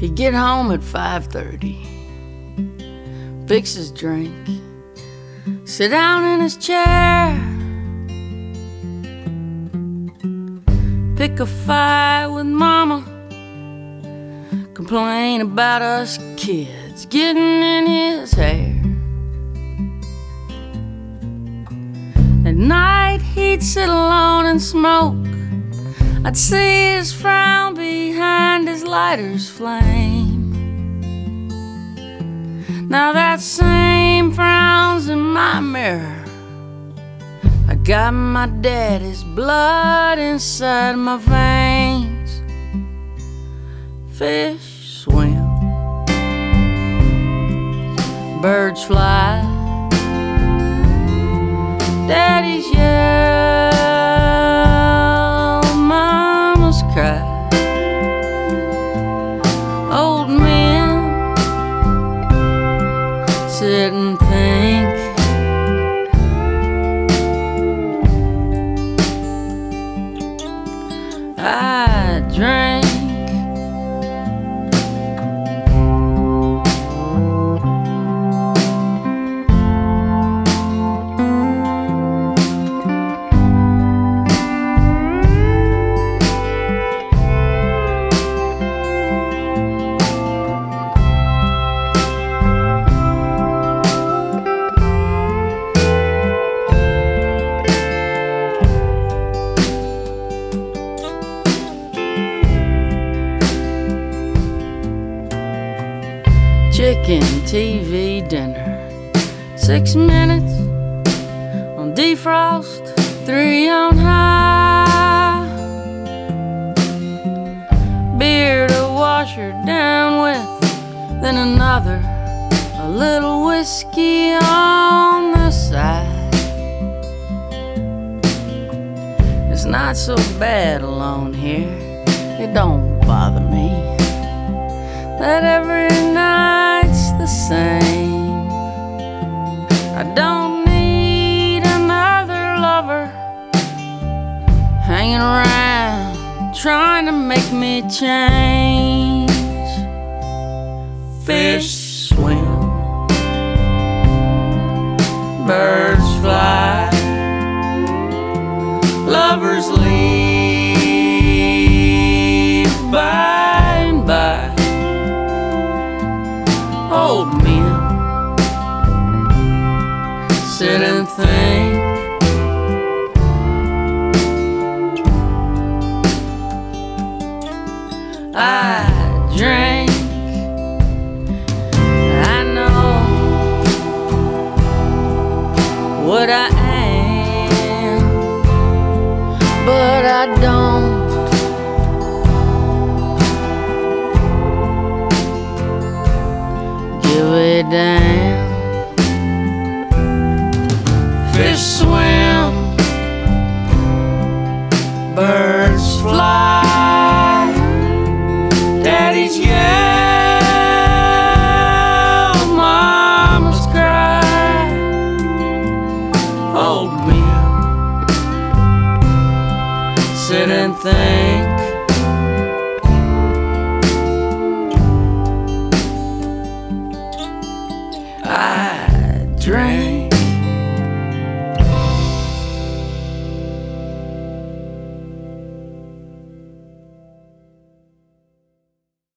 He'd get home at 5:30, fix his drink, sit down in his chair, pick a fight with mama, complain about us kids getting in his hair. At night he'd sit alone and smoke. I'd see his frown behind his lighter's flame. Now that same frown's in my mirror. I got my daddy's blood inside my veins. Fish swim, birds fly, daddy's yell, mama's cry. Old men sit and think. I drink. Chicken TV dinner, 6 minutes on defrost, 3 on high. Beer to wash her down with, then another, a little whiskey on the side. It's not so bad alone here, it don't bother me that every night's the same. I don't need another lover hanging around trying to make me change. Fish swim, birds fly, lovers leave by and by. Old men sit and think. I drink. I know what I am, but I don't give a damn. Fish swim, birds fly, daddy's yell, mama's cry. Old men sit and think.